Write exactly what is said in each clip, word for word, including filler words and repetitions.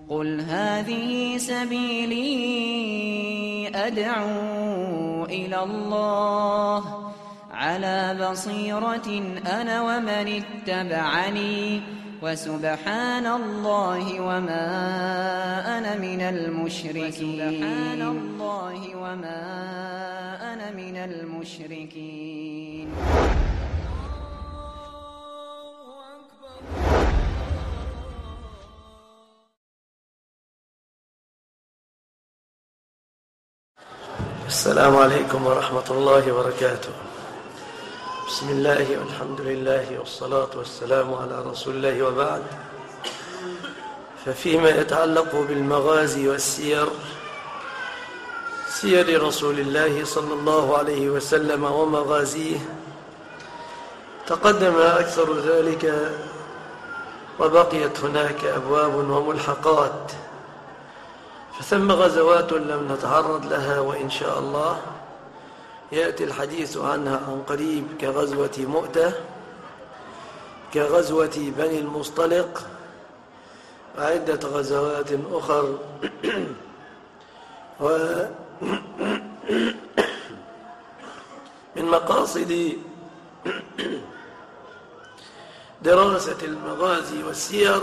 قل هذه سبيلي أدعو إلى الله على بصيرة أنا ومن اتبعني وسبحان الله وما أنا من المشركين سبحان الله وما أنا من المشركين. السلام عليكم ورحمة الله وبركاته. بسم الله والحمد لله والصلاة والسلام على رسول الله، وبعد. ففيما يتعلق بالمغازي والسير، سير رسول الله صلى الله عليه وسلم ومغازيه، تقدم أكثر ذلك وبقيت هناك أبواب وملحقات، فثم غزوات لم نتعرض لها، وإن شاء الله يأتي الحديث عنها عن قريب، كغزوة مؤتة، كغزوة بني المصطلق، وعدة غزوات أخر. ومن مقاصد دراسة المغازي والسير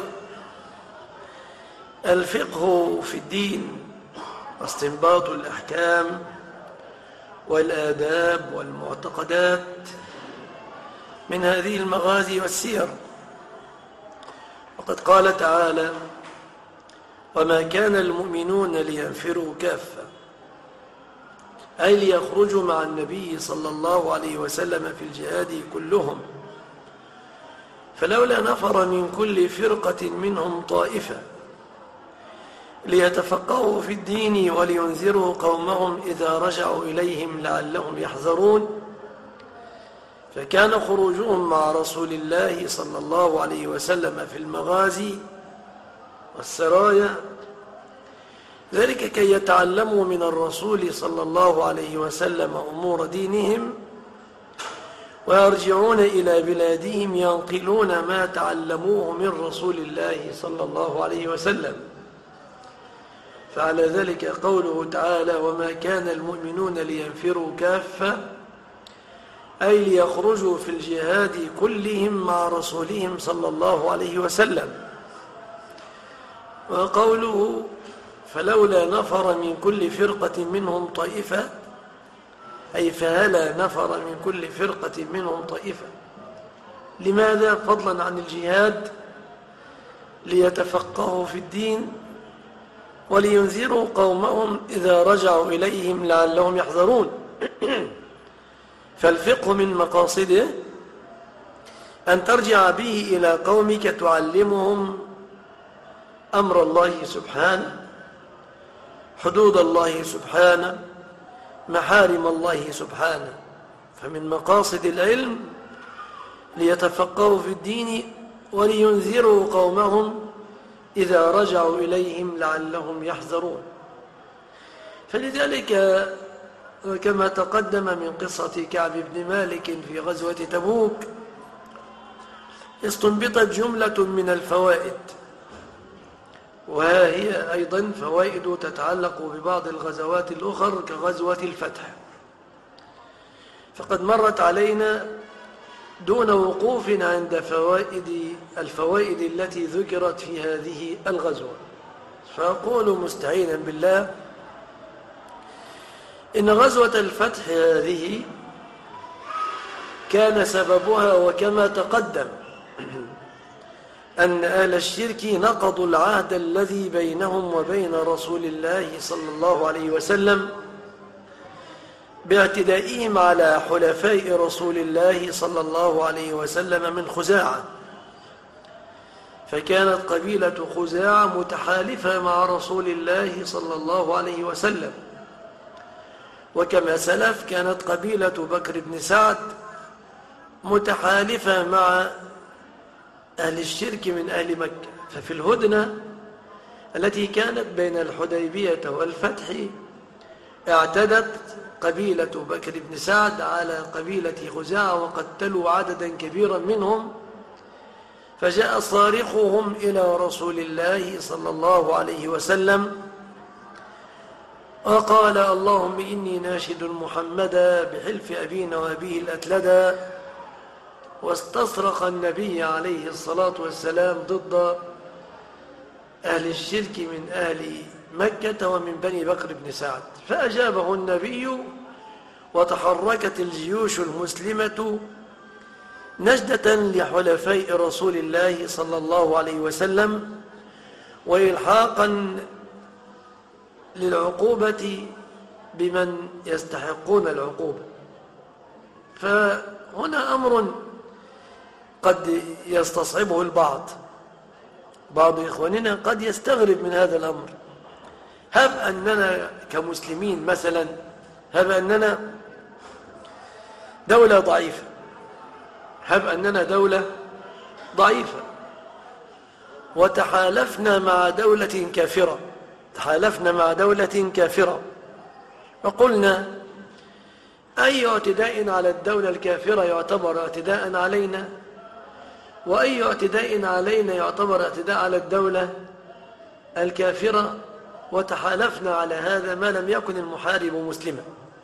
الفقه في الدين واستنباط الأحكام والآداب والمعتقدات من هذه المغازي والسير. وقد قال تعالى: وما كان المؤمنون لينفروا كافة، أي ليخرجوا مع النبي صلى الله عليه وسلم في الجهاد كلهم، فلولا نفر من كل فرقة منهم طائفة ليتفقهوا في الدين ولينذروا قومهم إذا رجعوا إليهم لعلهم يحذرون. فكان خروجهم مع رسول الله صلى الله عليه وسلم في المغازي والسرايا ذلك كي يتعلموا من الرسول صلى الله عليه وسلم أمور دينهم، ويرجعون إلى بلادهم ينقلون ما تعلموه من رسول الله صلى الله عليه وسلم. فعلى ذلك قوله تعالى: وما كان المؤمنون لينفروا كافة، أي ليخرجوا في الجهاد كلهم مع رسولهم صلى الله عليه وسلم. وقوله: فلولا نفر من كل فرقة منهم طائفة، أي فهلا نفر من كل فرقة منهم طائفة. لماذا؟ فضلا عن الجهاد، ليتفقهوا في الدين ولينذروا قومهم إذا رجعوا إليهم لعلهم يحذرون. فالفقه من مقاصده أن ترجع به إلى قومك تعلمهم أمر الله سبحانه، حدود الله سبحانه، محارم الله سبحانه. فمن مقاصد العلم ليتفقهوا في الدين ولينذروا قومهم إذا رجعوا إليهم لعلهم يحذرون. فلذلك كما تقدم من قصة كعب بن مالك في غزوة تبوك، استنبطت جملة من الفوائد، وهي أيضا فوائد تتعلق ببعض الغزوات الأخرى كغزوة الفتح. فقد مرت علينا دون وقوف عند فوائد الفوائد التي ذكرت في هذه الغزوة. فأقول مستعينا بالله إن غزوة الفتح هذه كان سببها وكما تقدم أن أهل الشرك نقضوا العهد الذي بينهم وبين رسول الله صلى الله عليه وسلم باعتدائهم على حلفاء رسول الله صلى الله عليه وسلم من خزاعة. فكانت قبيلة خزاعة متحالفة مع رسول الله صلى الله عليه وسلم، وكما سلف كانت قبيلة بكر بن سعد متحالفة مع أهل الشرك من أهل مكة. ففي الهدنة التي كانت بين الحديبية والفتح اعتدت قبيلة بكر بن سعد على قبيلة خزاعة وقتلوا عددا كبيرا منهم، فجاء صارخهم إلى رسول الله صلى الله عليه وسلم وقال: اللهم إني ناشد محمدا بحلف أبينا وأبيه الأتلدا. واستصرخ النبي عليه الصلاة والسلام ضد أهل الشرك من أهل مكة ومن بني بكر بن سعد، فأجابه النبي وتحركت الجيوش المسلمة نجدة لحلفاء رسول الله صلى الله عليه وسلم وإلحاقا للعقوبة بمن يستحقون العقوبة. فهنا أمر قد يستصعبه البعض، بعض إخواننا قد يستغرب من هذا الأمر. هب أننا كمسلمين مثلا، هب أننا دولة ضعيفة، هب أننا دولة ضعيفة وتحالفنا مع دولة كافرة، تحالفنا مع دولة كافرة وقلنا أي اعتداء على الدولة الكافرة يعتبر اعتداء علينا، وأي اعتداء علينا يعتبر اعتداء على الدولة الكافرة، وتحالفنا على هذا ما لم يكن المحارب مسلما.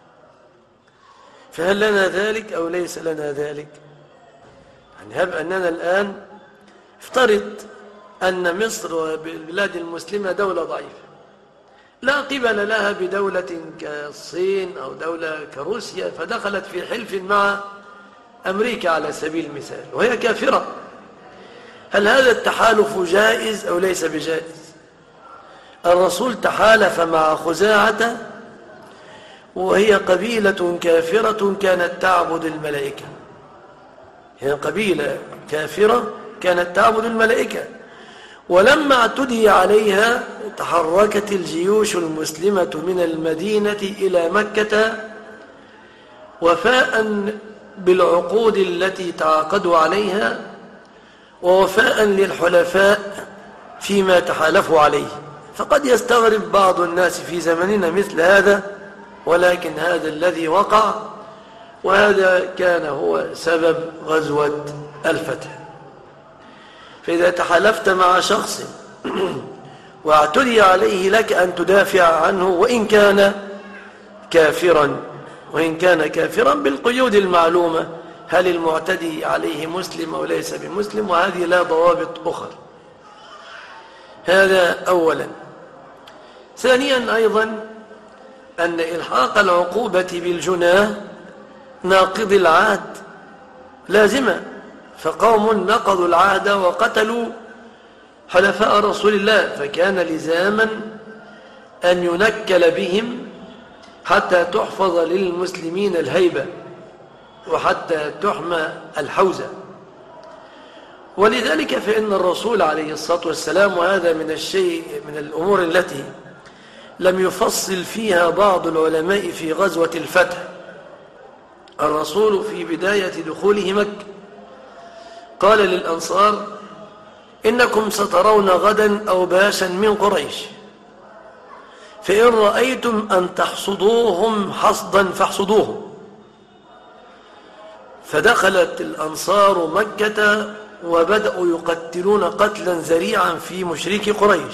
فهل لنا ذلك أو ليس لنا ذلك؟ يعني هب أننا الآن افترض أن مصر والبلاد المسلمة دولة ضعيفة لا قبل لها بدولة كالصين أو دولة كروسيا، فدخلت في حلف مع أمريكا على سبيل المثال وهي كافرة، هل هذا التحالف جائز أو ليس بجائز؟ الرسول تحالف مع خزاعة وهي قبيلة كافرة كانت تعبد الملائكة، هي قبيلة كافرة كانت تعبد الملائكة، ولما اعتدي عليها تحركت الجيوش المسلمة من المدينة إلى مكة وفاء بالعقود التي تعاقدوا عليها ووفاء للحلفاء فيما تحالفوا عليه. فقد يستغرب بعض الناس في زمننا مثل هذا، ولكن هذا الذي وقع، وهذا كان هو سبب غزوة الفتح. فإذا تحالفت مع شخص واعتدي عليه لك أن تدافع عنه وإن كان كافرا، وإن كان كافرا بالقيود المعلومة، هل المعتدي عليه مسلم أو ليس بمسلم، وهذه لا ضوابط أخرى. هذا أولا. ثانيا أيضا أن إلحاق العقوبة بالجناه ناقض العهد لازمة، فقوم نقضوا العهد وقتلوا حلفاء رسول الله، فكان لزاما أن ينكل بهم حتى تحفظ للمسلمين الهيبة وحتى تحمى الحوزة. ولذلك فإن الرسول عليه الصلاة والسلام، وهذا من الشيء من الأمور التي لم يفصل فيها بعض العلماء في غزوة الفتح، الرسول في بداية دخوله مكة قال للأنصار: إنكم سترون غدا أوباشا من قريش، فإن رأيتم أن تحصدوهم حصدا فاحصدوهم. فدخلت الأنصار مكة وبدأوا يقتلون قتلا ذريعا في مشركي قريش.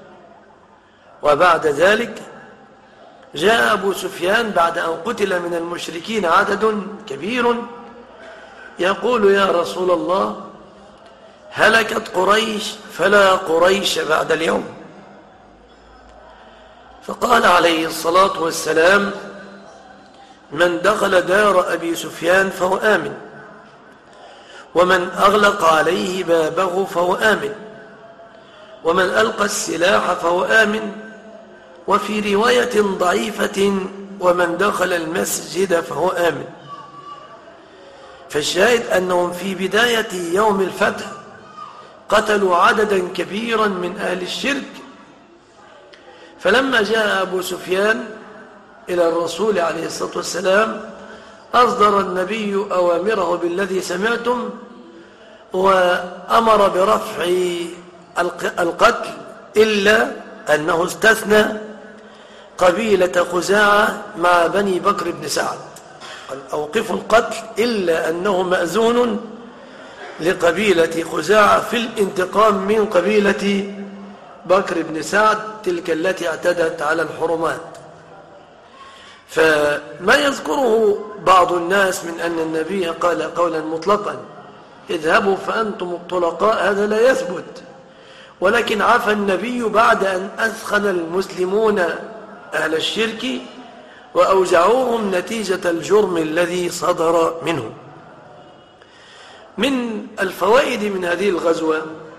وبعد ذلك جاء أبو سفيان بعد أن قتل من المشركين عدد كبير يقول: يا رسول الله، هلكت قريش فلا قريش بعد اليوم. فقال عليه الصلاة والسلام: من دخل دار أبي سفيان فهو آمن، ومن أغلق عليه بابه فهو آمن، ومن ألقى السلاح فهو آمن. وفي رواية ضعيفة: ومن دخل المسجد فهو آمن. فالشاهد أنهم في بداية يوم الفتح قتلوا عددا كبيرا من أهل الشرك. فلما جاء أبو سفيان إلى الرسول عليه الصلاة والسلام أصدر النبي أوامره بالذي سمعتم، وأمر برفع القتل، إلا أنه استثنى قبيلة خزاعة مع بني بكر بن سعد، قال: أوقفوا القتل إلا أنه مأذون لقبيلة خزاعة في الانتقام من قبيلة بكر بن سعد تلك التي اعتدت على الحرمات. فما يذكره بعض الناس من أن النبي قال قولا مطلقا اذهبوا فأنتم الطلقاء، هذا لا يثبت، ولكن عفى النبي بعد أن أثخن المسلمون أهل الشرك وأوجعوهم نتيجة الجرم الذي صدر منهم. من الفوائد من هذه الغزوة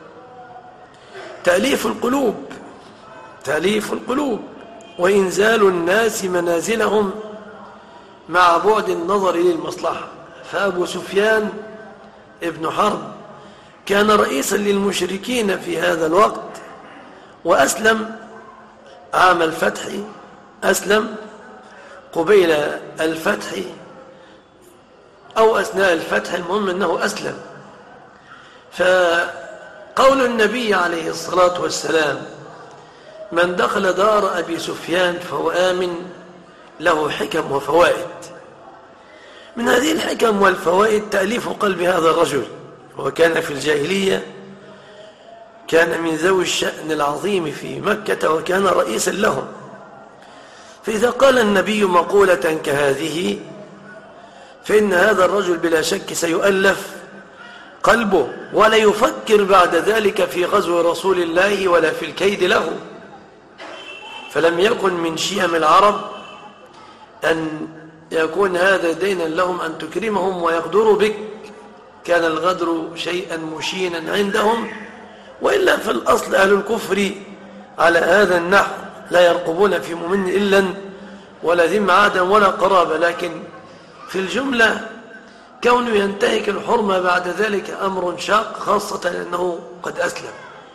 تأليف القلوب تأليف القلوب وإنزال الناس منازلهم مع بعد النظر للمصلحة. فأبو سفيان ابن حرب كان رئيسا للمشركين في هذا الوقت، وأسلم عام الفتح، أسلم قبيل الفتح أو أثناء الفتح، المهم أنه أسلم. فقول النبي عليه الصلاة والسلام من دخل دار أبي سفيان فهو آمن له حكم وفوائد. من هذه الحكم والفوائد تأليف قلب هذا الرجل، وكان في الجاهلية كان من ذوي الشأن العظيم في مكة وكان رئيسا لهم. فإذا قال النبي مقولة كهذه فإن هذا الرجل بلا شك سيؤلف قلبه، ولا يفكر بعد ذلك في غزو رسول الله ولا في الكيد له. فلم يكن من شيم العرب أن يكون هذا دينا لهم أن تكرمهم ويغدروا بك، كان الغدر شيئا مشينا عندهم، وإلا في الأصل أهل الكفر على هذا النحو لا يرقبون في مؤمن إلا ولا ذم عادا ولا قرابة. لكن في الجملة كونه ينتهك الحرمة بعد ذلك أمر شاق، خاصة لأنه قد أسلم.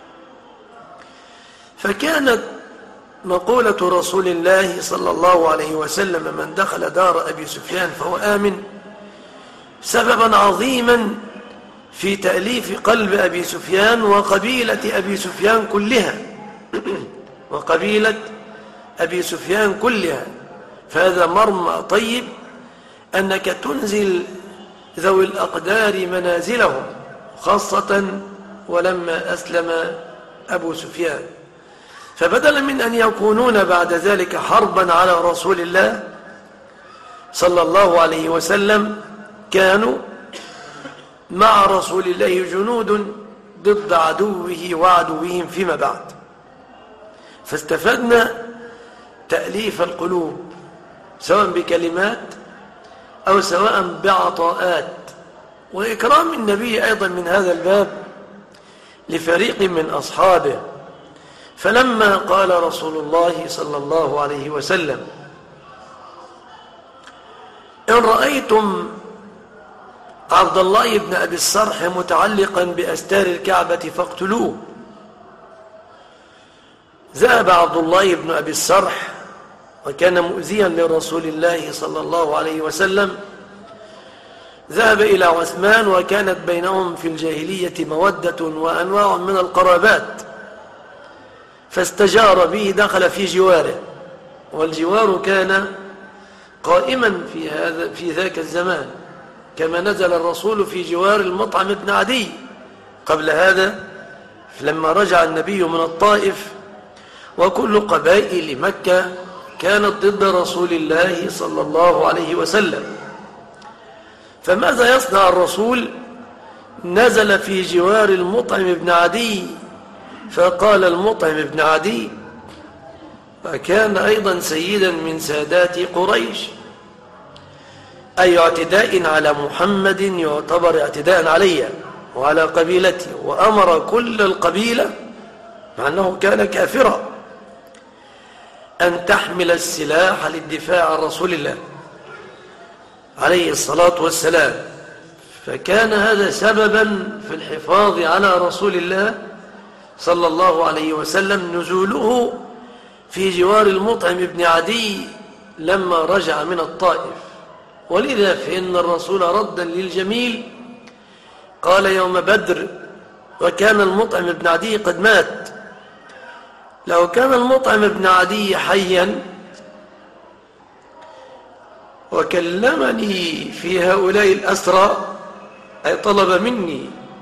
فكانت مقولة رسول الله صلى الله عليه وسلم من دخل دار أبي سفيان فهو آمن سببا عظيما في تأليف قلب أبي سفيان وقبيلة أبي سفيان كلها وقبيلة أبي سفيان كلها. فهذا مرمى طيب أنك تنزل ذوي الأقدار منازلهم، خاصة ولما أسلم أبو سفيان. فبدلا من أن يكونون بعد ذلك حربا على رسول الله صلى الله عليه وسلم كانوا مع رسول الله جنود ضد عدوه وعدوهم فيما بعد. فاستفدنا تأليف القلوب سواء بكلمات أو سواء بعطاءات، وإكرام النبي أيضا من هذا الباب لفريق من أصحابه. فلما قال رسول الله صلى الله عليه وسلم إن رأيتم عبد الله بن أبي الصرح متعلقا بأستار الكعبة فاقتلوه، ذهب عبد الله بن أبي الصرح وكان مؤذيا لرسول الله صلى الله عليه وسلم، ذهب إلى عثمان وكانت بينهم في الجاهلية مودة وأنواع من القرابات، فاستجار به، دخل في جواره، والجوار كان قائما في هذا في ذاك الزمان، كما نزل الرسول في جوار المطعم بن عدي قبل هذا لما رجع النبي من الطائف، وكل قبائل مكة كانت ضد رسول الله صلى الله عليه وسلم. فماذا يصنع الرسول؟ نزل في جوار المطعم بن عدي، فقال المطعم بن عدي وكان أيضا سيدا من سادات قريش أي اعتداء على محمد يعتبر اعتداء علي وعلى قبيلتي، وأمر كل القبيلة مع أنه كان كافرا أن تحمل السلاح للدفاع عن رسول الله عليه الصلاة والسلام. فكان هذا سببا في الحفاظ على رسول الله صلى الله عليه وسلم نزوله في جوار المطعم بن عدي لما رجع من الطائف. ولذا فإن الرسول ردا للجميل قال يوم بدر وكان المطعم بن عدي قد مات لو كان المطعم بن عدي حيا وكلمني في هؤلاء الأسرى أي طلب مني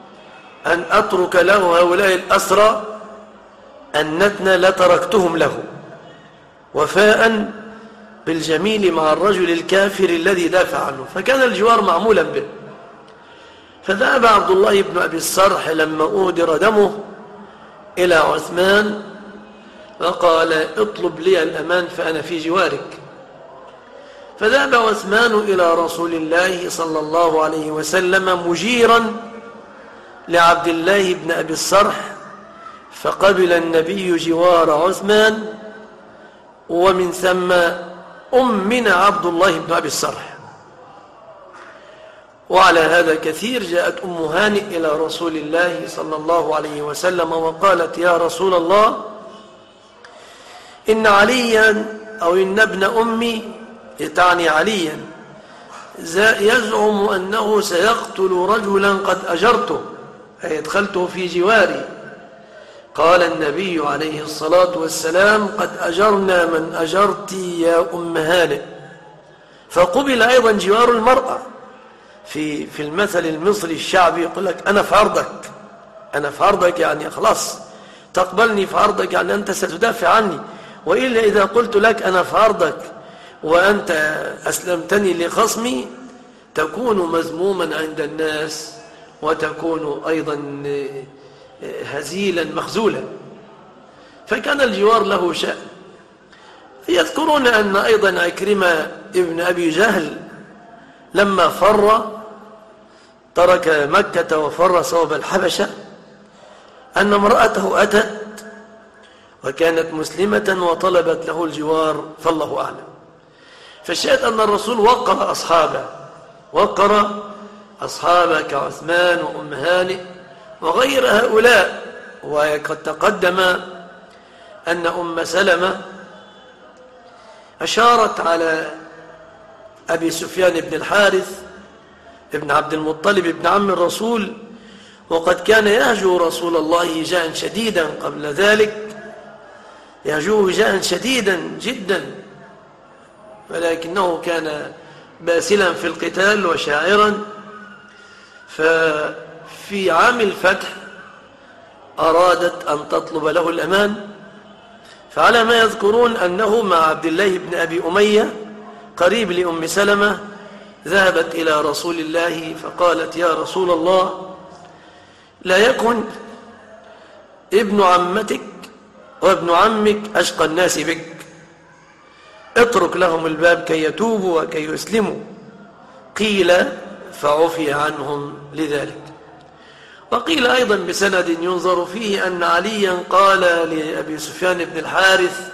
أن أترك له هؤلاء الأسرى النتن لتركتهم له وفاء بالجميل مع الرجل الكافر الذي دافع عنه. فكان الجوار معمولا به. فذهب عبد الله بن أبي الصرح لما أهدر دمه إلى عثمان فقال اطلب لي الأمان فأنا في جوارك. فذهب عثمان إلى رسول الله صلى الله عليه وسلم مجيرا لعبد الله بن أبي الصرح، فقبل النبي جوار عثمان، ومن ثم أمن عبد الله بن أبي الصرح. وعلى هذا كثير جاءت أم هانئ إلى رسول الله صلى الله عليه وسلم وقالت يا رسول الله إن عليا أو إن ابن أمي تعني عليا يزعم أنه سيقتل رجلا قد أجرته أي ادخلته في جواري. قال النبي عليه الصلاة والسلام قد أجرنا من أجرت يا أم هانئ. فقبل أيضا جوار المرأة. في في المثل المصري الشعبي يقول لك أنا في عرضك، أنا في عرضك يعني خلاص تقبلني في عرضك، يعني أنت ستدافع عني، وإلا إذا قلت لك أنا في عرضك وأنت أسلمتني لخصمي تكون مذموما عند الناس وتكون أيضا هزيلا مخزولا. فكان الجوار له شأن. يذكرون أن أيضا عكرمة ابن أبي جهل لما فر ترك مكة وفر صوب الحبشة أن امرأته أتت وكانت مسلمة وطلبت له الجوار، فالله أعلم. فالشاهد أن الرسول وقر أصحابه، وقر أصحابه كعثمان وأم هانئ وغير هؤلاء. وقد تقدم أن أم سلمة أشارت على أبي سفيان بن الحارث ابن عبد المطلب ابن عم الرسول، وقد كان يهجو رسول الله هجاء شديدا قبل ذلك، يهجوه هجاء شديدا جدا، ولكنه كان باسلا في القتال وشاعرا. ففي عام الفتح أرادت أن تطلب له الأمان، فعلى ما يذكرون أنه مع عبد الله بن أبي أمية قريب لأم سلمة ذهبت إلى رسول الله فقالت يا رسول الله لا يكن ابن عمتك وابن عمك أشقى الناس بك، اترك لهم الباب كي يتوبوا وكي يسلموا. قيل فعفي عنهم لذلك. وقيل أيضا بسند ينظر فيه أن عليا قال لأبي سفيان بن الحارث،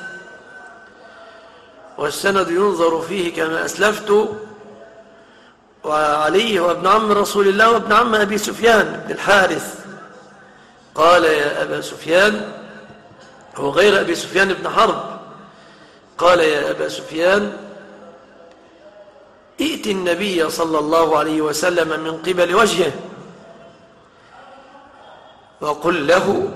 والسند ينظر فيه كما أسلفت، وعلي هو ابن عم رسول الله وابن عم أبي سفيان بن الحارث، قال يا أبا سفيان، هو غير أبي سفيان بن حرب، قال يا أبا سفيان ائت النبي صلى الله عليه وسلم من قبل وجهه وقل له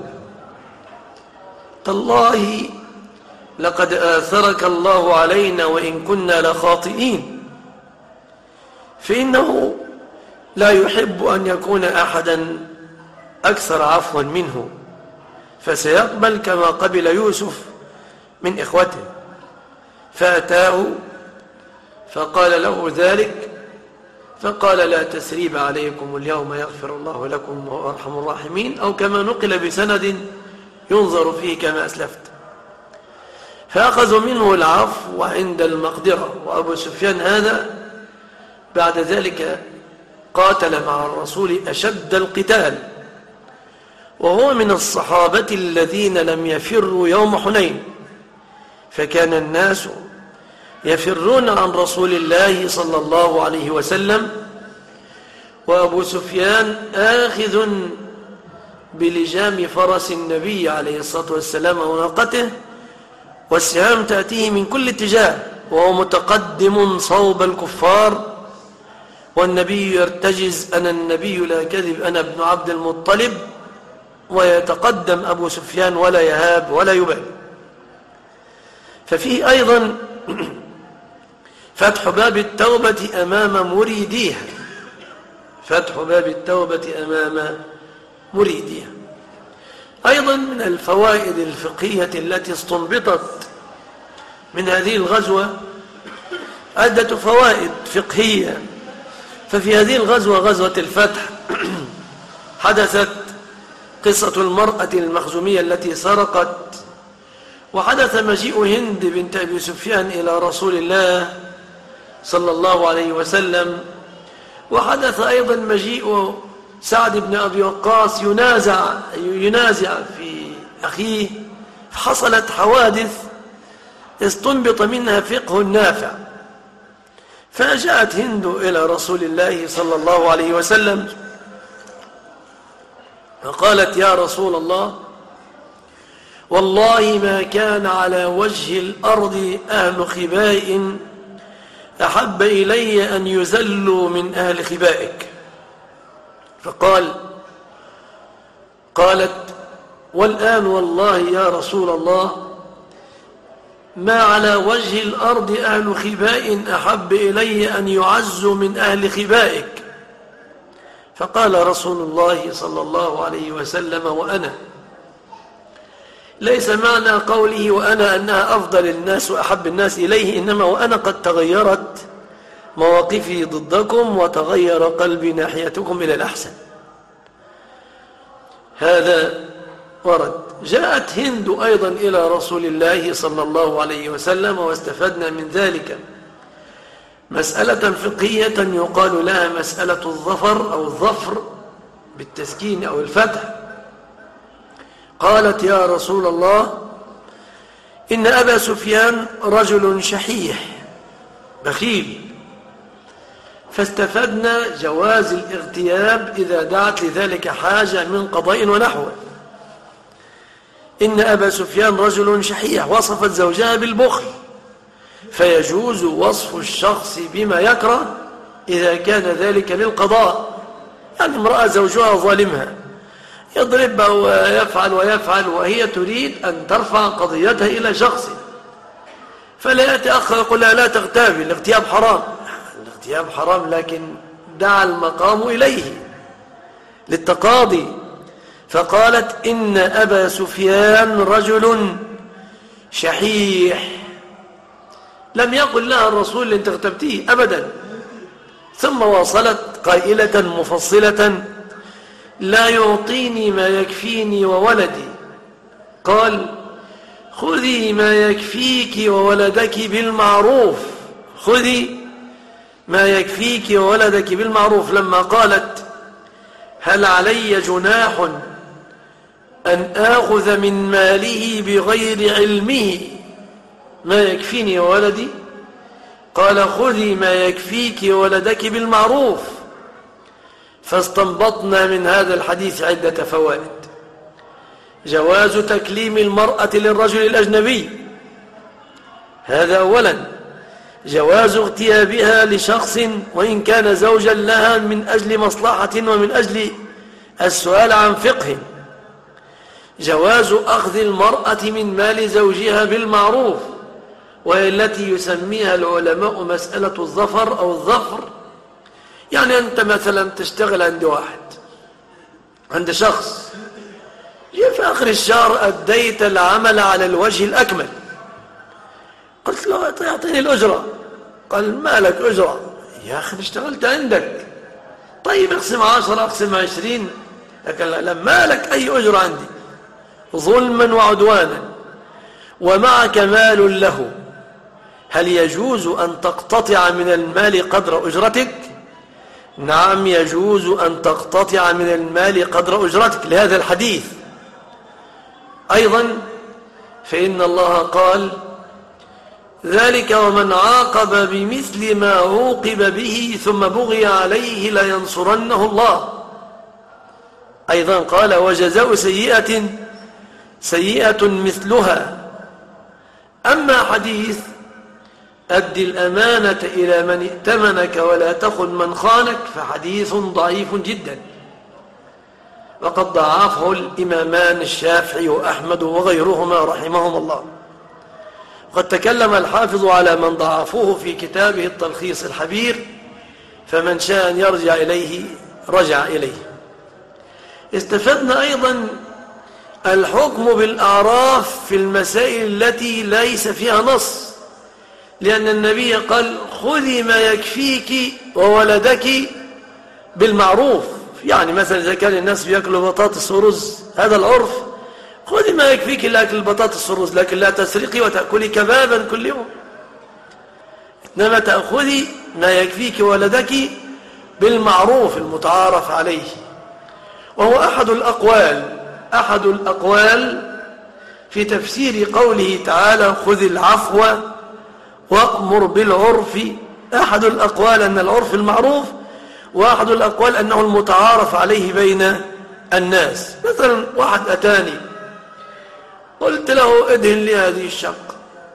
تالله لقد آثرك الله علينا وإن كنا لخاطئين، فإنه لا يحب أن يكون أحدا أكثر عفوا منه، فسيقبل كما قبل يوسف من إخوته. فأتاه فقال له ذلك، فقال لا تثريب عليكم اليوم يغفر الله لكم وهو أرحم الراحمين، أو كما نقل بسند ينظر فيه كما أسلفت. فأخذوا منه العفو عند المقدرة. وأبو سفيان هذا بعد ذلك قاتل مع الرسول أشد القتال، وهو من الصحابة الذين لم يفروا يوم حنين، فكان الناس يفرون عن رسول الله صلى الله عليه وسلم، وأبو سفيان آخذ بلجام فرس النبي عليه الصلاة والسلام وناقته، والسهام تأتيه من كل اتجاه، وهو متقدم صوب الكفار، والنبي يرتجز أنا النبي لا كذب أنا ابن عبد المطلب، ويتقدم أبو سفيان ولا يهاب ولا يبالي. ففيه أيضا فتح باب التوبة أمام مريديها، فتح باب التوبة أمام مريديها. أيضا من الفوائد الفقهية التي استنبطت من هذه الغزوة عدة فوائد فقهية. ففي هذه الغزوة، غزوة الفتح، حدثت قصة المرأة المخزومية التي سرقت، وحدث مجيء هند بنت أبي سفيان إلى رسول الله صلى الله عليه وسلم، وحدث أيضا مجيء سعد بن أبي وقاص ينازع ينازع في أخيه، فحصلت حوادث استنبط منها فقه نافع. فجاءت هند إلى رسول الله صلى الله عليه وسلم فقالت: يا رسول الله، والله ما كان على وجه الأرض أهل خباء أحب إلي أن يذلوا من أهل خبائك. فقال قالت: والآن والله يا رسول الله ما على وجه الأرض أهل خباء أحب إلي أن يعزوا من أهل خبائك. فقال رسول الله صلى الله عليه وسلم: وأنا. ليس معنى قوله وأنا أنها أفضل الناس وأحب الناس إليه، إنما وأنا قد تغيرت مواقفي ضدكم وتغير قلبي ناحيتكم إلى الأحسن. هذا ورد. جاءت هند أيضا إلى رسول الله صلى الله عليه وسلم، واستفدنا من ذلك مسألة فقهية يقال لها مسألة الظفر أو الظفر بالتسكين أو الفتح. قالت: يا رسول الله، إن أبا سفيان رجل شحيح بخيل، فاستفدنا جواز الاغتياب إذا دعت لذلك حاجة من قضاء ونحوه. إن أبا سفيان رجل شحيح، وصفت زوجها بالبخل، فيجوز وصف الشخص بما يكره إذا كان ذلك للقضاء. يعني امرأة زوجها ظالمها يضربها ويفعل ويفعل، وهي تريد أن ترفع قضيتها إلى شخص، فلا يأتي أخ يقول لها لا تغتابي، الاغتياب حرام. الاغتياب حرام، لكن دعا المقام إليه للتقاضي. فقالت: إن أبا سفيان رجل شحيح. لم يقل لها الرسول لن تغتبتيه أبدا. ثم واصلت قائلة مفصلة: لا يعطيني ما يكفيني وولدي. قال: خذي ما يكفيك وولدك بالمعروف، خذي ما يكفيك وولدك بالمعروف. لما قالت: هل علي جناح أن آخذ من ماله بغير علمه ما يكفيني وولدي؟ قال: خذي ما يكفيك وولدك بالمعروف. فاستنبطنا من هذا الحديث عدة فوائد: جواز تكليم المرأة للرجل الأجنبي، هذا أولا. جواز اغتيابها لشخص وإن كان زوجا لها من أجل مصلحة ومن أجل السؤال عن فقه. جواز أخذ المرأة من مال زوجها بالمعروف، وهي التي يسميها العلماء مسألة الظفر أو الظفر. يعني أنت مثلا تشتغل عند واحد، عند شخص، في آخر الشهر أديت العمل على الوجه الأكمل، قلت له يعطيني الأجرة. قال: ما لك أجرة يا أخي، اشتغلت عندك. طيب اقسم عشرة، اقسم عشرين. لكن لما لك أي أجرة عندي، ظلما وعدوانا ومعك مال له. هل يجوز أن تقتطع من المال قدر أجرتك؟ نعم، يجوز أن تقتطع من المال قدر أجرتك لهذا الحديث. أيضا فإن الله قال: ذلك ومن عاقب بمثل ما عوقب به ثم بغي عليه لينصرنه الله. أيضا قال: وجزاء سيئة سيئة مثلها. أما حديث أد الأمانة إلى من ائتمنك ولا تخن من خانك فحديث ضعيف جدا، وقد ضعفه الإمامان الشافعي وأحمد وغيرهما رحمهم الله. وقد تكلم الحافظ على من ضعفوه في كتابه التلخيص الحبير، فمن شاء أن يرجع إليه رجع إليه. استفدنا أيضا الحكم بالأعراف في المسائل التي ليس فيها نص، لأن النبي قال خذي ما يكفيك وولدك بالمعروف. يعني مثلا إذا كان الناس بيأكلوا بطاطس ورز، هذا العرف، خذي ما يكفيك لأكل البطاطس والرز، لكن لا تسرقي وتأكلي كبابا كل يوم، إنما تأخذي ما يكفيك وولدك بالمعروف المتعارف عليه. وهو أحد الأقوال أحد الأقوال في تفسير قوله تعالى خذ العفو وأمر بالعرف. أحد الأقوال أن العرف المعروف، وأحد الأقوال أنه المتعارف عليه بين الناس. مثلا واحد أتاني قلت له ادهن لي هذه الشقة،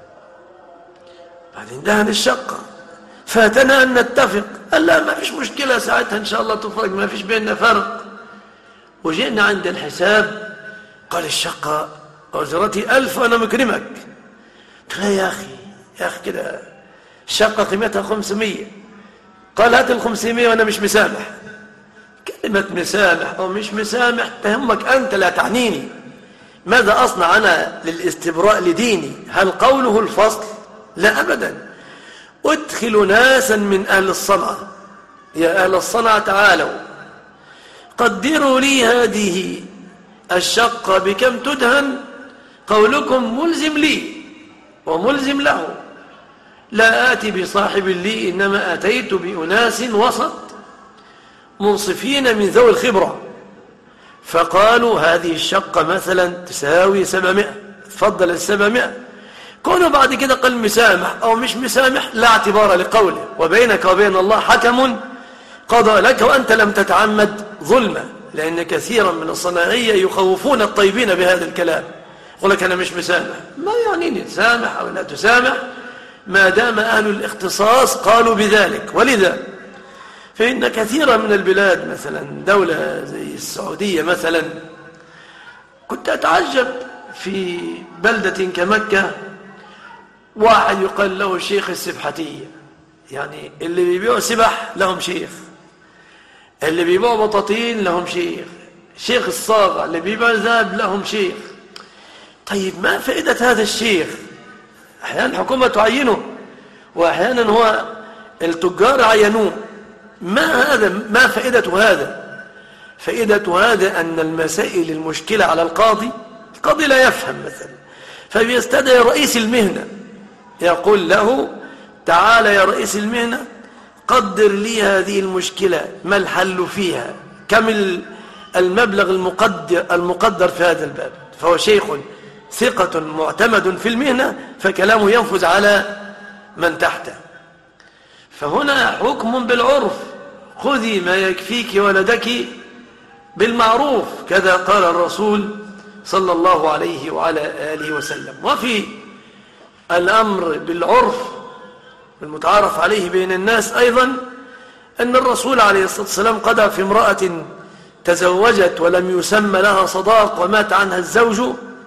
بعدين دهن الشقة، فاتنا أن نتفق، قال لا ما فيش مشكلة، ساعتها إن شاء الله تفرق، ما فيش بيننا فرق. وجئنا عند الحساب قال الشقة أجرتي ألف وأنا مكرمك. قلت له يا أخي يا أخي كده الشقة قيمتها خمسمية. قال هات الخمسمية وأنا مش مسامح. كلمة مسامح أو مش مسامح تهمك أنت، لا تعنيني. ماذا أصنع أنا للاستبراء لديني؟ هل قوله الفصل؟ لا أبدا. أدخل ناسا من أهل الصنعة، يا أهل الصنعة تعالوا قدروا لي هذه الشقة بكم تدهن، قولكم ملزم لي وملزم له، لا آتي بصاحب لي، إنما أتيت بأناس وسط منصفين من ذوي الخبرة. فقالوا هذه الشقة مثلا تساوي سبعمائة، تفضل السبعمائة. كونه بعد كده قال مسامح أو مش مسامح لا اعتبار لقوله، وبينك وبين الله حكم قضى لك وأنت لم تتعمد ظلمه. لأن كثيرا من الصناعية يخوفون الطيبين بهذا الكلام، يقول لك أنا مش مسامح. ما يعنيني تسامح أو لا تسامح ما دام أهل الاختصاص قالوا بذلك. ولذا فإن كثيرا من البلاد، مثلا دولة زي السعودية مثلا، كنت أتعجب في بلدة كمكة واحد يقال له شيخ السبحتية، يعني اللي بيبيعوا سبح لهم شيخ، اللي بيبيعوا بطاطين لهم شيخ، شيخ الصاغة، اللي بيبيعوا ذهب لهم شيخ. طيب ما فائدة هذا الشيخ؟ أحيانا الحكومة تعينه، وأحيانا هو التجار عينوه. ما هذا؟ ما فائدة هذا؟ فائدة هذا أن المسائل المشكلة على القاضي، القاضي لا يفهم مثلا، فبيستدعي رئيس المهنة يقول له تعال يا رئيس المهنة قدر لي هذه المشكلة، ما الحل فيها، كم المبلغ المقدر, المقدر في هذا الباب. فهو شيخ ثقة معتمد في المهنة، فكلامه ينفذ على من تحته. فهنا حكم بالعرف، خذي ما يكفيك ولدك بالمعروف، كذا قال الرسول صلى الله عليه وعلى آله وسلم. وفي الأمر بالعرف المتعارف عليه بين الناس أيضا أن الرسول عليه الصلاة والسلام قضى في امرأة تزوجت ولم يسمى لها صداق ومات عنها الزوج،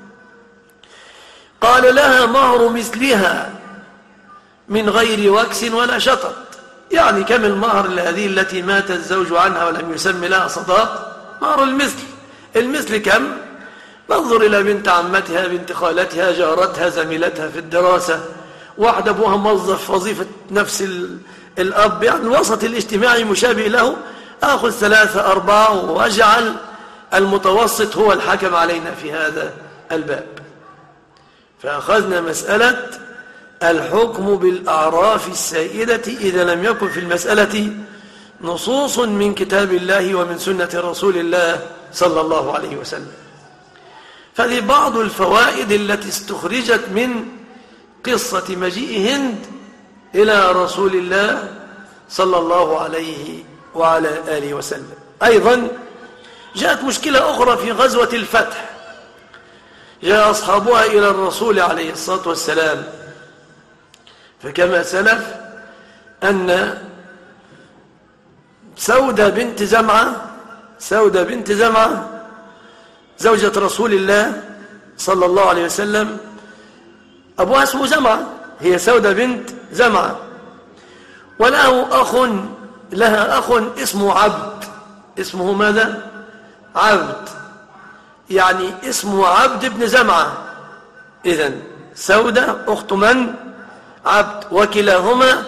قال لها مهر مثلها من غير وكس ولا شطط. يعني كم المهر لهذه التي مات الزوج عنها ولم يسمى لها صداق؟ مهر المثل. المثل كم؟ ننظر إلى بنت عمتها، بنت خالتها، جارتها، زميلتها في الدراسة، واحد أبوها موظف وظيفة نفس الأب، يعني الوسط الاجتماعي مشابه له، أخذ ثلاثة أربعة وأجعل المتوسط هو الحكم علينا في هذا الباب. فأخذنا مسألة الحكم بالأعراف السائدة إذا لم يكن في المسألة نصوص من كتاب الله ومن سنة رسول الله صلى الله عليه وسلم. فهذه بعض الفوائد التي استخرجت من قصة مجيء هند إلى رسول الله صلى الله عليه وعلى آله وسلم. أيضا جاءت مشكلة أخرى في غزوة الفتح، جاء أصحابها إلى الرسول عليه الصلاة والسلام، فكما سلف أن سودة بنت زمعة سودة بنت زمعة زوجة رسول الله صلى الله عليه وسلم، أبوها اسمه زمعة، هي سودة بنت زمعة، وله أخ لها أخ اسمه عبد، اسمه ماذا؟ عبد، يعني اسمه عبد بن زمعة. إذن سودة أخت من؟ عبد، وكلاهما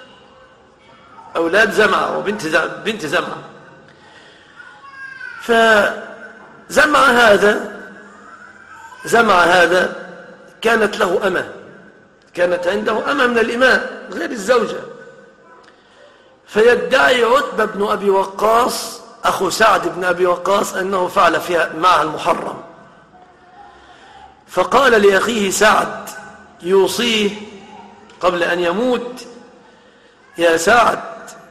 أولاد زمعة وبنت بنت زمعة. فزمعة هذا زمعة هذا كانت له أمة، كانت عنده أمة من الإماء غير الزوجة. فيدعي عتبة بن أبي وقاص أخو سعد بن أبي وقاص أنه فعل فيها معها المحرم. فقال لأخيه سعد يوصيه قبل أن يموت: يا سعد،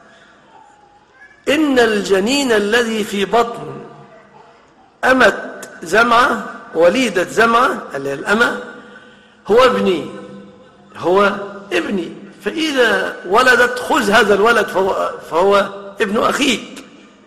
إن الجنين الذي في بطن أمة زمعة وليدة زمعة اللي هي الأمة هو ابني، هو ابني، فإذا ولدت خذ هذا الولد فهو, فهو ابن أخيك.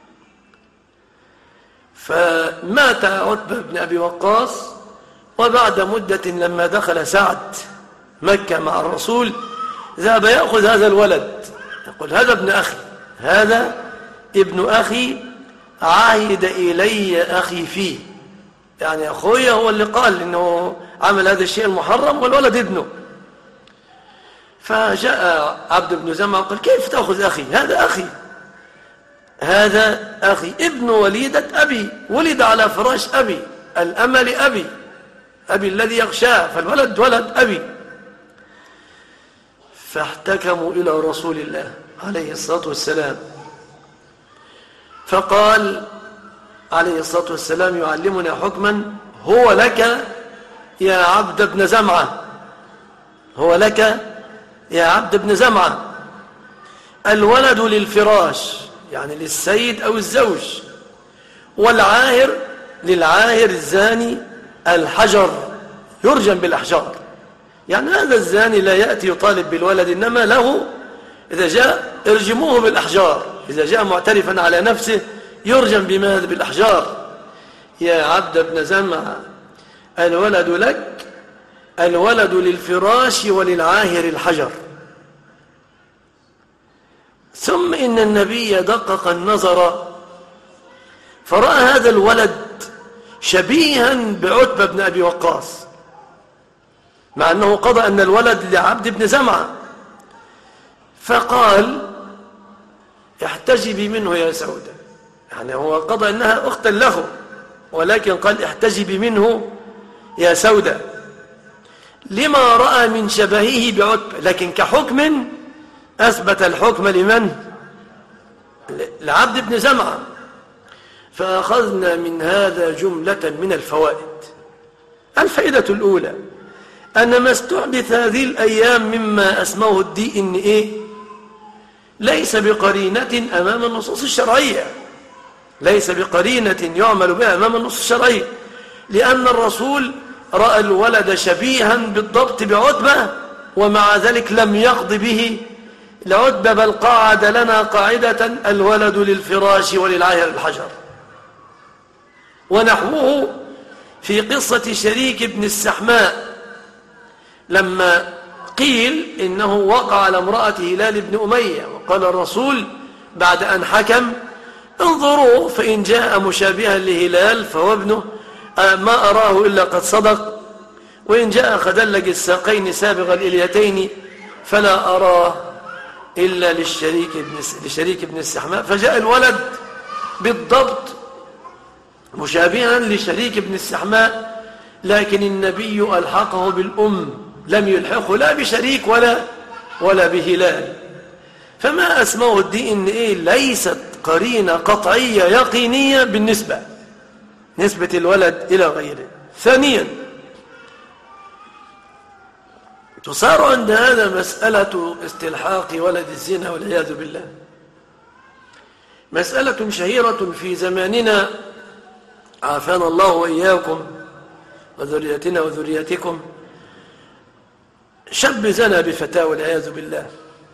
فمات عتبة بن أبي وقاص، وبعد مدة لما دخل سعد مكة مع الرسول ذهب يأخذ هذا الولد، يقول: هذا ابن أخي، هذا ابن أخي عاهد إلي أخي فيه، يعني أخويا هو اللي قال إنه عمل هذا الشيء المحرم والولد ابنه. فجاء عبد بن زمعة وقال: كيف تأخذ أخي؟ هذا أخي، هذا أخي ابن وليدة أبي، ولد على فراش أبي، الأمل أبي، أبي الذي يغشاه، فالولد ولد أبي. فاحتكموا إلى رسول الله عليه الصلاة والسلام، فقال عليه الصلاة والسلام: يعلمنا حكما هو لك يا عبد بن زمعة، هو لك يا عبد بن زمعة، الولد للفراش يعني للسيد أو الزوج، والعاهر للعاهر الزاني الحجر، يرجم بالأحجار. يعني هذا الزاني لا يأتي يطالب بالولد، إنما له إذا جاء ارجموه بالأحجار، إذا جاء معترفا على نفسه يرجم بماذا؟ بالأحجار. يا عبد بن زمعة، الولد لك، الولد للفراش وللعاهر الحجر. ثم إن النبي دقق النظر فرأى هذا الولد شبيها بعتبة بن أبي وقاص، مع أنه قضى أن الولد لعبد بن زمعة، فقال: احتجبي منه يا سودة، يعني هو قضى أنها أختا له، ولكن قال: احتجبي منه يا سودة، لما رأى من شبهه بعتبة، لكن كحكم أثبت الحكم لمن؟ لعبد بن زمعة. فأخذنا من هذا جملة من الفوائد. الفائدة الأولى أن ما استحدث هذه الأيام مما أسموه الدي إن إيه ليس بقرينة أمام النصوص الشرعية، ليس بقرينة يعمل بها أمام النصوص الشرعية، لأن الرسول رأى الولد شبيها بالضبط بعتبة، ومع ذلك لم يقض به لعتبة، بل قاعد لنا قاعدة: الولد للفراش وللعاهر الحجر. ونحوه في قصة شريك بن السحماء لما قيل إنه وقع على امرأة هلال بن أمية، وقال الرسول بعد أن حكم: انظروا فإن جاء مشابها لهلال فهو ابنه، ما أراه إلا قد صدق، وإن جاء خدلج الساقين سابغ الإليتين فلا أراه إلا للشريك بن لشريك بن السحماء. فجاء الولد بالضبط مشابها لشريك بن السحماء، لكن النبي ألحقه بالأم، لم يلحقه لا بشريك ولا ولا بهلال. فما أسموه الدي إن إيه ليست قرينة قطعية يقينية بالنسبة نسبة الولد إلى غيره. ثانيا، تصار عند هذا مسألة استلحاق ولد الزنا والعياذ بالله، مسألة شهيرة في زماننا، عافانا الله وإياكم وذريتنا وذريتكم. شاب زنى بفتاة والعياذ بالله،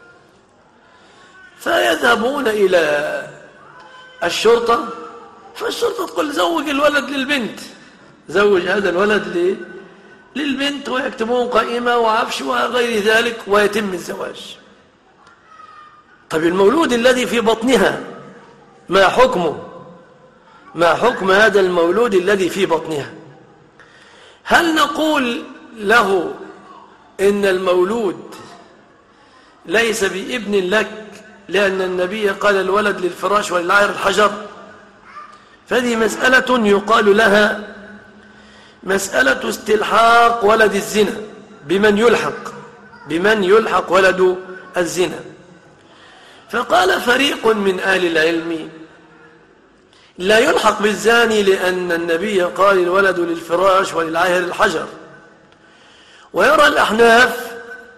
فيذهبون إلى الشرطة، فالشرطة تقول: زوج الولد للبنت، زوج هذا الولد للبنت، ويكتبون قائمة وعفش وغير ذلك، ويتم الزواج. طب المولود الذي في بطنها ما حكمه؟ ما حكم هذا المولود الذي في بطنها؟ هل نقول له إن المولود ليس بابن لك لأن النبي قال الولد للفراش وللعاهر الحجر؟ فهذه مسألة يقال لها مسألة استلحاق ولد الزنا بمن يلحق بمن يلحق ولد الزنا. فقال فريق من أهل العلم لا يلحق بالزاني لأن النبي قال الولد للفراش وللعاهر الحجر، ويرى الأحناف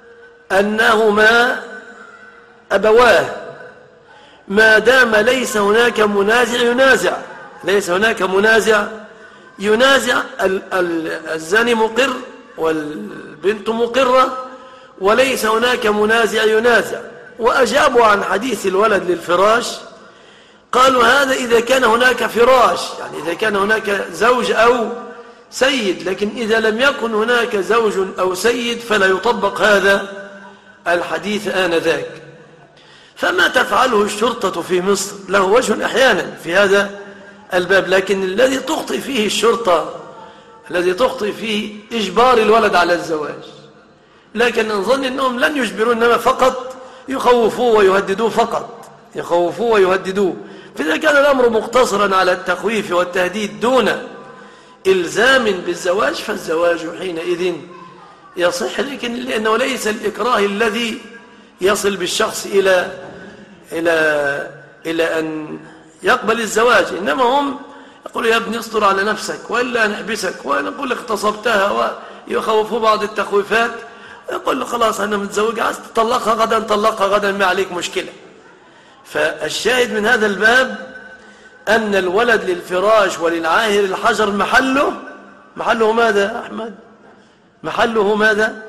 أنهما أبواه ما دام ليس هناك منازع ينازع ليس هناك منازع ينازع الزاني مقر والبنت مقرة وليس هناك منازع ينازع. وأجابوا عن حديث الولد للفراش قالوا هذا إذا كان هناك فراش، يعني إذا كان هناك زوج أو سيد، لكن إذا لم يكن هناك زوج أو سيد فلا يطبق هذا الحديث آنذاك. فما تفعله الشرطة في مصر له وجه أحيانا في هذا الباب، لكن الذي تخطئ فيه الشرطة الذي تخطئ فيه إجبار الولد على الزواج، لكن نظن أنهم لن يجبروا، إنما فقط يخوفوه ويهددوه فقط يخوفوه ويهددوه. فإذا كان الأمر مقتصرا على التخويف والتهديد دون إلزام بالزواج فالزواج حينئذ يصح، لكن لأنه ليس الإكراه الذي يصل بالشخص إلى إلى إلى أن يقبل الزواج، إنما هم يقولوا يا ابني اصبر على نفسك وإلا نحبسك ونقول لك اغتصبتها، ويخوفوا بعض التخويفات، يقول له خلاص أنا متزوج، عايز تطلقها غدا طلقها غدا ما عليك مشكلة. فالشاهد من هذا الباب أن الولد للفراش وللعاهر الحجر محله محله ماذا أحمد؟ محله ماذا؟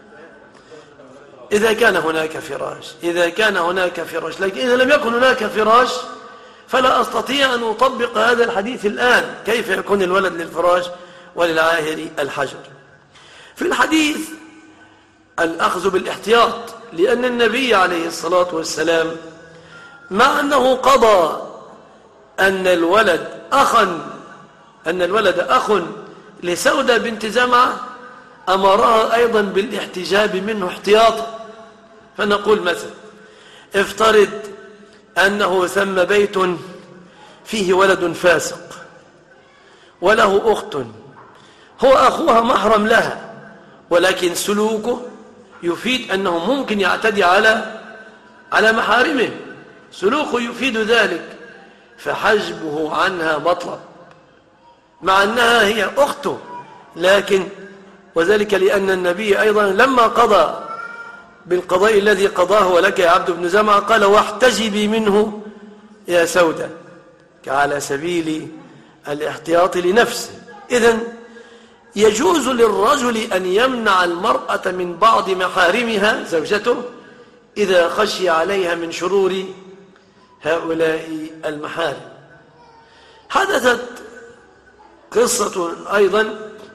إذا كان هناك فراش إذا كان هناك فراش لكن إذا لم يكن هناك فراش فلا أستطيع أن أطبق هذا الحديث الآن. كيف يكون الولد للفراش وللعاهر الحجر؟ في الحديث الأخذ بالاحتياط، لأن النبي عليه الصلاة والسلام مع أنه قضى أن الولد أخا أن الولد أخ لسودة بنت زمعة أمرها أيضا بالاحتجاب منه احتياطا. فنقول مثلا افترض أنه ثم بيت فيه ولد فاسق وله أخت هو أخوها محرم لها، ولكن سلوكه يفيد أنه ممكن يعتدي على على محارمه، سلوكه يفيد ذلك، فحجبه عنها مطلب مع أنها هي أخته، لكن وذلك لأن النبي أيضا لما قضى بالقضاء الذي قضاه ولك يا عبد بن زمعة قال واحتجبي منه يا سودة، على سبيل الاحتياط لنفسه. إذن يجوز للرجل أن يمنع المرأة من بعض محارمها زوجته إذا خشي عليها من شرور هؤلاء المحارم. حدثت قصة أيضا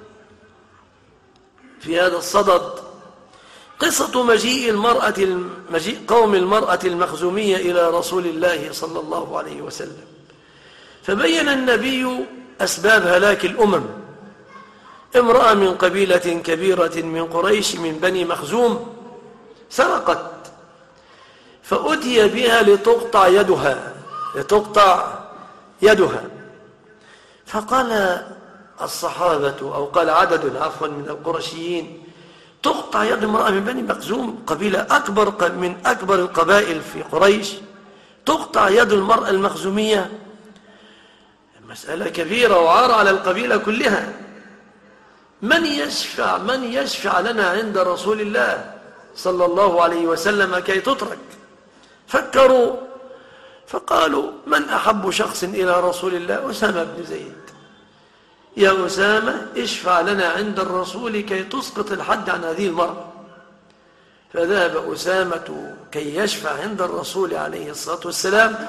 في هذا الصدد، قصة مجيء المرأة مجيء قوم المرأة المخزومية إلى رسول الله صلى الله عليه وسلم، فبين النبي أسباب هلاك الأمم. امرأة من قبيلة كبيرة من قريش من بني مخزوم سرقت، فأتي بها لتقطع يدها لتقطع يدها فقال الصحابة أو قال عدد عفوا من القرشيين تقطع يد امرأة من بني مخزوم، قبيلة أكبر من أكبر القبائل في قريش، تقطع يد المرأة المخزومية؟ مسألة كبيرة وعار على القبيلة كلها. من يشفع من يشفع لنا عند رسول الله صلى الله عليه وسلم كي تترك؟ فكروا فقالوا من أحب شخص إلى رسول الله؟ أسامة بن زيد. يا أسامة اشفع لنا عند الرسول كي تسقط الحد عن هذه المرأة. فذهب أسامة كي يشفع عند الرسول عليه الصلاة والسلام،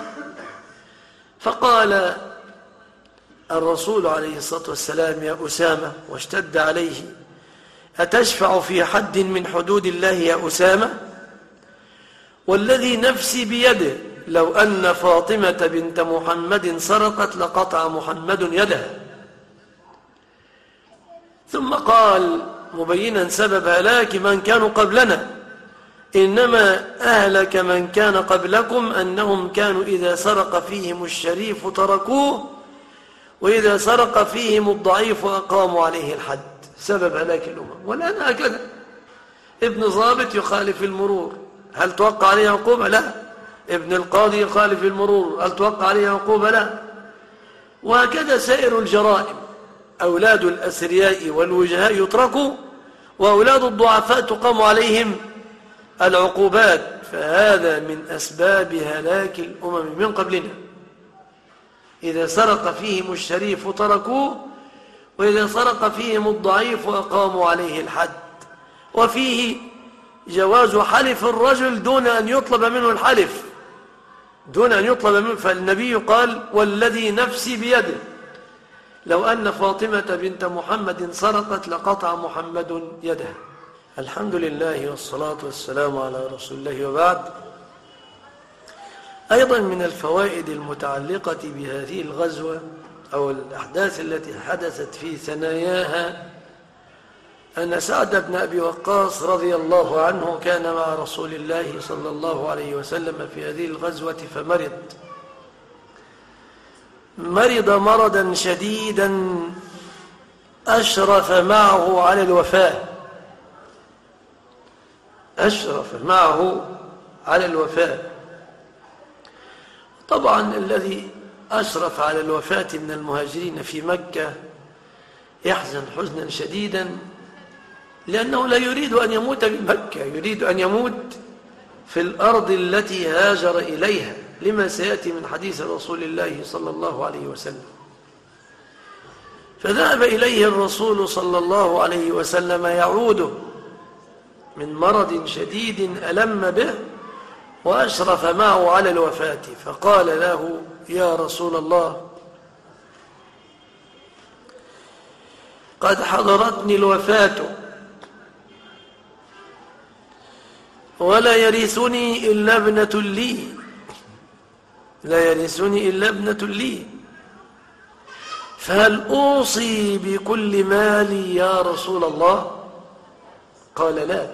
فقال الرسول عليه الصلاة والسلام يا أسامة واشتد عليه أتشفع في حد من حدود الله يا أسامة؟ والذي نفسي بيده لو أن فاطمة بنت محمد سرقت لقطع محمد يدها. ثم قال مبينا سبب هلاك من كانوا قبلنا: إنما أهلك من كان قبلكم أنهم كانوا إذا سرق فيهم الشريف تركوه، وإذا سرق فيهم الضعيف أقاموا عليه الحد. سبب هلاك الأمم. والآن هكذا ابن ضابط يخالف المرور، هل توقع عليه عقوبة؟ لا. ابن القاضي يخالف المرور، هل توقع عليه عقوبة؟ لا. وهكذا سائر الجرائم. أولاد الأثرياء والوجهاء يتركوا، وأولاد الضعفاء تقام عليهم العقوبات. فهذا من أسباب هلاك الأمم من قبلنا. إذا سرق فيهم الشريف تركوه، وإذا سرق فيهم الضعيف أقاموا عليه الحد. وفيه جواز حلف الرجل دون أن يطلب منه الحلف، دون أن يطلب منه. فالنبي قال: والذي نفسي بيده لو أن فاطمة بنت محمد سرقت لقطع محمد يدها. الحمد لله والصلاة والسلام على رسول الله، وبعد. أيضا من الفوائد المتعلقة بهذه الغزوة أو الأحداث التي حدثت في ثناياها أن سعد بن أبي وقاص رضي الله عنه كان مع رسول الله صلى الله عليه وسلم في هذه الغزوة فمرض مرض مرضا شديدا أشرف معه على الوفاة أشرف معه على الوفاة. طبعا الذي أشرف على الوفاة من المهاجرين في مكة يحزن حزنا شديدا، لأنه لا يريد أن يموت بمكة، يريد أن يموت في الأرض التي هاجر إليها، لما سيأتي من حديث رسول الله صلى الله عليه وسلم. فذهب إليه الرسول صلى الله عليه وسلم يعوده من مرض شديد ألم به، وأشرف معه على الوفاة. فقال له: يا رسول الله، قد حضرتني الوفاة ولا يرثني إلا ابنة لي لا يرثني إلا ابنة لي فهل أوصي بكل مالي يا رسول الله؟ قال: لا.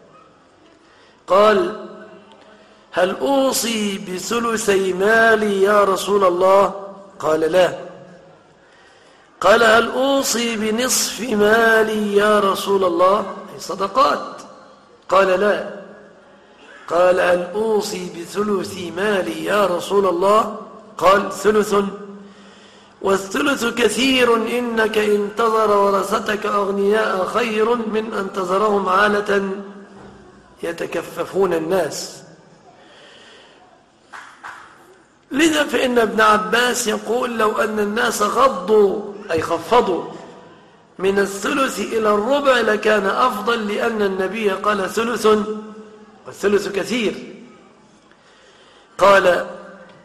قال: هل أوصي بثلثي مالي يا رسول الله؟ قال: لا. قال: هل أوصي بنصف مالي يا رسول الله؟ أي صدقات. قال: لا. قال: هل أوصي بثلث مالي يا رسول الله؟ قال: ثلث. والثلث كثير، إنك إن تذر ورثتك أغنياء خير من أن تذرهم عالة يتكففون الناس. لذا فإن ابن عباس يقول: لو أن الناس غضوا أي خفضوا من الثلث إلى الربع لكان أفضل، لأن النبي قال: ثلث، والثلث كثير. قال: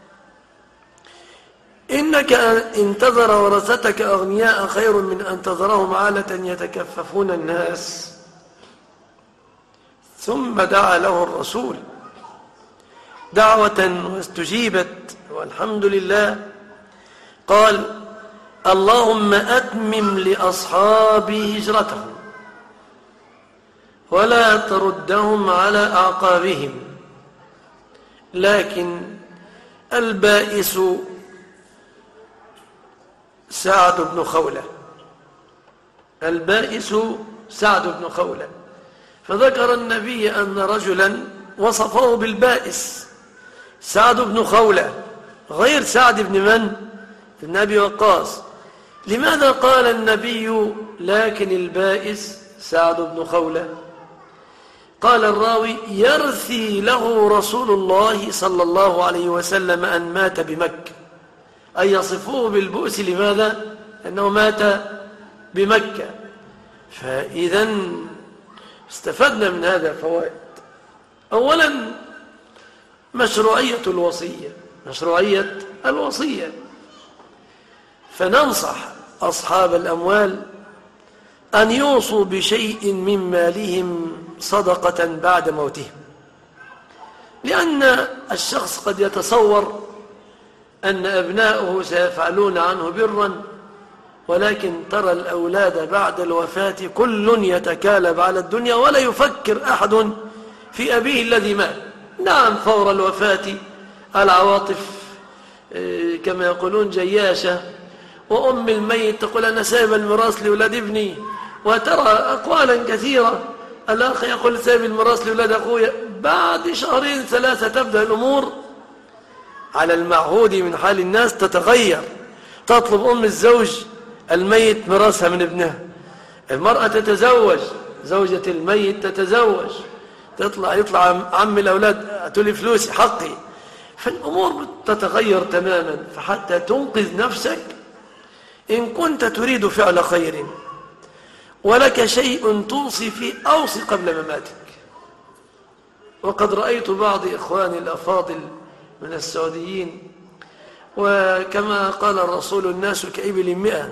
إنك إن تذر ورثتك أغنياء خير من أن تذرهم عالة يتكففون الناس. ثم دعا له الرسول دعوة واستجيبت والحمد لله. قال: اللهم أتمم لأصحابي هجرتهم ولا تردهم على أعقابهم، لكن البائس سعد بن خولة البائس سعد بن خولة فذكر النبي أن رجلا وصفه بالبائس سعد بن خولة غير سعد بن من؟ بن أبي وقاص. لماذا قال النبي لكن البائس سعد بن خولة؟ قال الراوي: يرثي له رسول الله صلى الله عليه وسلم أن مات بمكة، أي يصفوه بالبؤس. لماذا؟ أنه مات بمكة. فإذا استفدنا من هذا فوائد. أولا مشروعية الوصية مشروعية الوصية فننصح أصحاب الأموال أن يوصوا بشيء من مالهم صدقة بعد موتهم، لأن الشخص قد يتصور أن أبناؤه سيفعلون عنه برا، ولكن ترى الأولاد بعد الوفاة كل يتكالب على الدنيا ولا يفكر أحد في أبيه الذي مات. نعم، فور الوفاة العواطف كما يقولون جياشة، وأم الميت تقول أنا سايب الميراث لأولاد ابني، وترى أقوالا كثيرة. الأخ يقول سايب الميراث لأولاد أخويا، بعد شهرين ثلاثة تبدأ الأمور على المعهود من حال الناس تتغير. تطلب أم الزوج الميت ميراثها من ابنها، المرأة تتزوج، زوجة الميت تتزوج، تطلع يطلع عم الأولاد أتولي فلوسي حقي. فالأمور تتغير تماما. فحتى تنقذ نفسك إن كنت تريد فعل خير ولك شيء توصي فيه أوصي قبل مماتك. وقد رأيت بعض إخواني الأفاضل من السعوديين، وكما قال الرسول الناس كإبل مئة،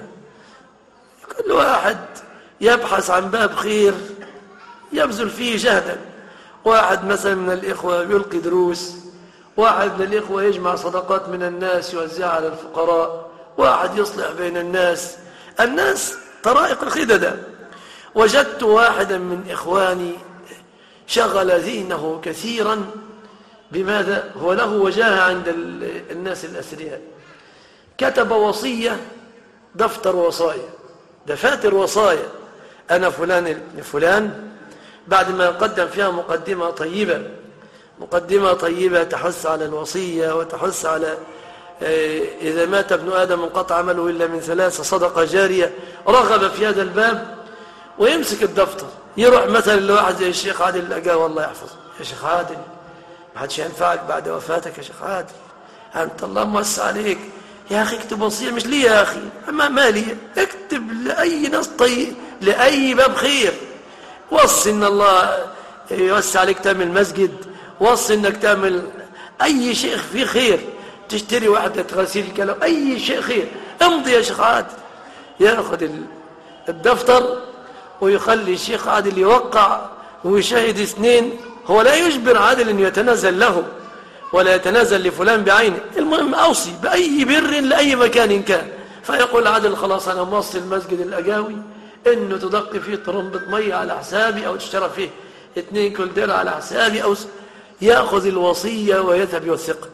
كل واحد يبحث عن باب خير يبذل فيه جهدا. واحد مثلا من الإخوة يلقي دروس، واحد من الإخوة يجمع صدقات من الناس يوزعها على الفقراء، واحد يصلح بين الناس. الناس طرائق الخددة. وجدت واحدا من إخواني شغل ذهنه كثيرا بماذا؟ هو له وجاهة عند الناس الأثرياء. كتب وصية، دفتر وصايا، دفاتر وصايا. أنا فلان ابن فلان، بعد ما قدم فيها مقدمة طيبة، مقدمة طيبة تحث على الوصية وتحث على إذا مات ابن آدم انقطع عمله إلا من ثلاثة، صدقة جارية، رغب في هذا الباب. ويمسك الدفتر يروح مثلا لواحد زي الشيخ عادل الأقاوي الله يحفظه، يا شيخ عادل ما حدش ينفعك بعد وفاتك يا شيخ عادل، أنت الله موسع عليك يا أخي، اكتب وصية. مش لي يا أخي، أما مالي، اكتب لأي ناس طيب، لأي باب خير. وصي إن الله يوسع عليك تعمل مسجد، وصي إنك تعمل أي شيء فيه خير، تشتري واحدة غسيل الكلام، أي شيء خير، امضي يا شيخ عادل. يأخذ الدفتر ويخلي الشيخ عادل يوقع ويشاهد اثنين. هو لا يجبر عادل أن يتنازل له ولا يتنازل لفلان بعينه، المهم أوصي بأي بر لأي مكان كان. فيقول عادل خلاص أنا موصي المسجد الأقاوي إنه تدق فيه طرمبة مية على حسابي، أو تشترى فيه اثنين كولدير على حسابي، أو يأخذ الوصية ويذهب يوثق.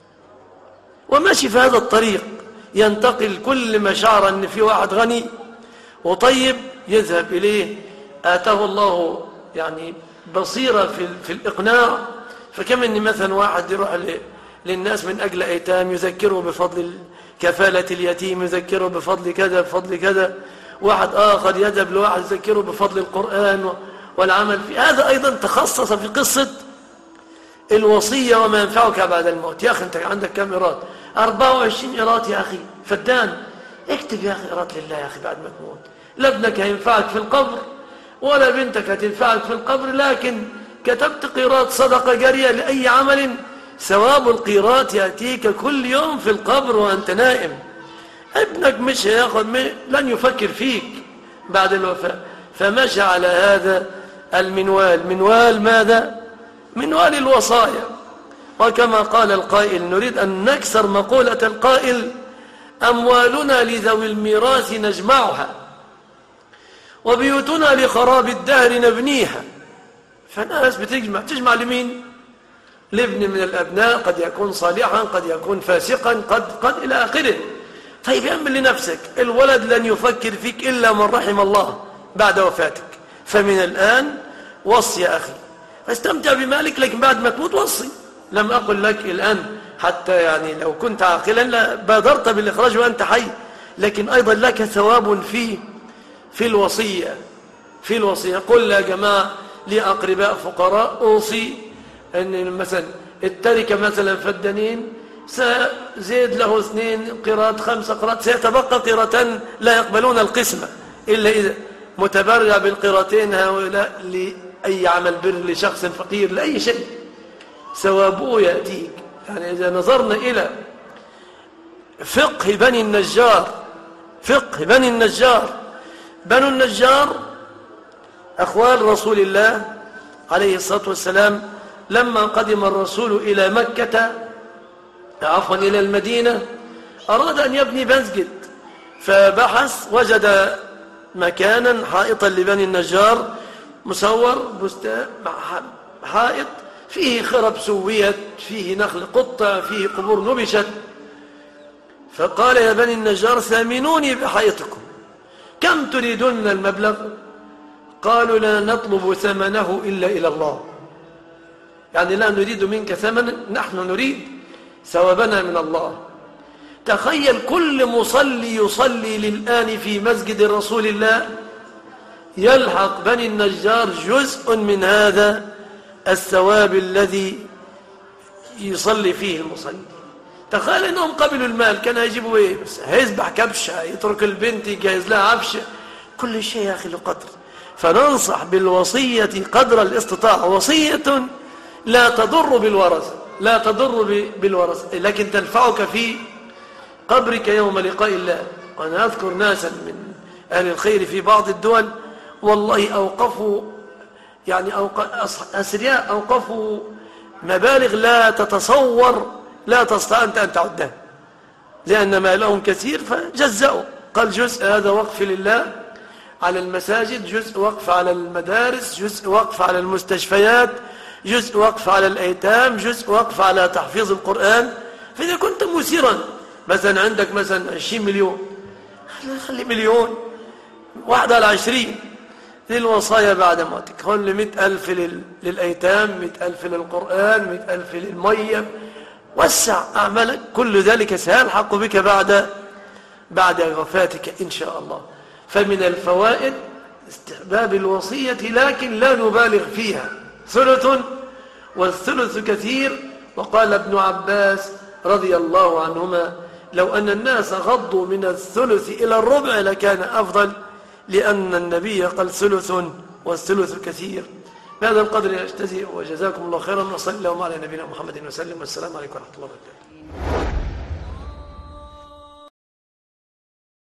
وماشي في هذا الطريق، ينتقل كل ما شعر أن في واحد غني وطيب يذهب إليه. آتاه الله يعني بصيرة في, في الإقناع. فكم أن مثلا واحد يروح للناس من أجل أيتام يذكره بفضل كفالة اليتيم، يذكره بفضل كذا بفضل كذا. واحد آخر يذهب لواحد يذكره بفضل القرآن والعمل في هذا. أيضا تخصص في قصة الوصية وما ينفعك بعد الموت. يا أخي أنت عندك كم إيراد؟ أربعة وعشرين إيراد يا أخي فدان، اكتب يا أخي إيراد لله يا أخي بعد ما تموت. لا ابنك هينفعك في القبر ولا بنتك هتنفعك في القبر، لكن كتبت قيراط صدقة جارية لأي عمل، ثواب القيراط يأتيك كل يوم في القبر وأنت نائم. ابنك مش هياخد، لن يفكر فيك بعد الوفاة. فمشى على هذا المنوال. منوال ماذا؟ منوال الوصايا. وكما قال القائل، نريد أن نكسر مقولة القائل أموالنا لذوي الميراث نجمعها وبيوتنا لخراب الدهر نبنيها. فالناس بتجمع، تجمع لمين؟ لابن من الأبناء، قد يكون صالحا قد يكون فاسقا قد قد إلى آخره. طيب اعمل لنفسك، الولد لن يفكر فيك إلا من رحم الله بعد وفاتك. فمن الآن وصي يا أخي، فاستمتع بمالك، لكن بعد ما تموت وصي. لم أقل لك الآن حتى يعني لو كنت عاقلا لبادرت بالإخراج وأنت حي، لكن أيضا لك ثواب في في الوصية. في الوصية قل يا جماعة لأقرباء فقراء أوصي أن مثلا التركة مثلا فدانين، سزيد له اثنين قيراط، خمسة قيراط، سيتبقى قيرتان لا يقبلون القسمة إلا إذا متبرع بالقيرتين هؤلاء لأي عمل بر لشخص فقير لأي شيء، ثوابه يأتيك. يعني إذا نظرنا إلى فقه بني النجار، فقه بني النجار، بنو النجار أخوال رسول الله عليه الصلاة والسلام لما قدم الرسول إلى مكة عفوا إلى المدينة أراد أن يبني مسجد، فبحث وجد مكانا حائطا لبني النجار مسور بستان حائط فيه خرب سويت، فيه نخل قطع، فيه قبور نبشت. فقال يا بني النجار ثامنوني بحائطكم، كم تريدون المبلغ؟ قالوا لا نطلب ثمنه إلا إلى الله، يعني لا نريد منك ثمنا، نحن نريد ثوابنا من الله. تخيل كل مصلي يصلي للآن في مسجد رسول الله يلحق بني النجار جزء من هذا الثواب الذي يصلي فيه المصلي. تخيل انهم قبلوا المال، كان هيجيبوا ايه؟ بس هيذبح كبشه، يترك البنت يجهز لها عفشه، كل شيء يا اخي له قدر. فننصح بالوصيه قدر الاستطاعه، وصيه لا تضر بالورثه، لا تضر بالورثه لكن تنفعك في قبرك يوم لقاء الله. وانا اذكر ناسا من اهل الخير في بعض الدول والله اوقفوا يعني أوق... اثرياء اوقفوا مبالغ لا تتصور، لا تستطيع أنت أن تعدها، لأن مالهم كثير فجزأوا. قال جزء هذا وقف لله على المساجد، جزء وقف على المدارس، جزء وقف على المستشفيات، جزء وقف على الأيتام، جزء وقف على تحفيظ القرآن. فإذا كنت مثيرا مثلا عندك مثلا عشرين مليون، خلي مليون واحد على عشرين للوصايا بعد موتك، هون لمئة ألف للأيتام، مئة ألف للقرآن، مئة ألف للمية. وسع أعمالك، كل ذلك سيلحق بك بعد بعد وفاتك إن شاء الله. فمن الفوائد استحباب الوصية لكن لا نبالغ فيها، ثلث والثلث كثير. وقال ابن عباس رضي الله عنهما لو أن الناس غضوا من الثلث إلى الربع لكان أفضل، لأن النبي قال ثلث والثلث كثير. بهذا القدر يجتزئ، وجزاكم الله خيرا، وصلى اللهم على نبينا محمد وسلم، والسلام عليكم ورحمة الله وبركاته.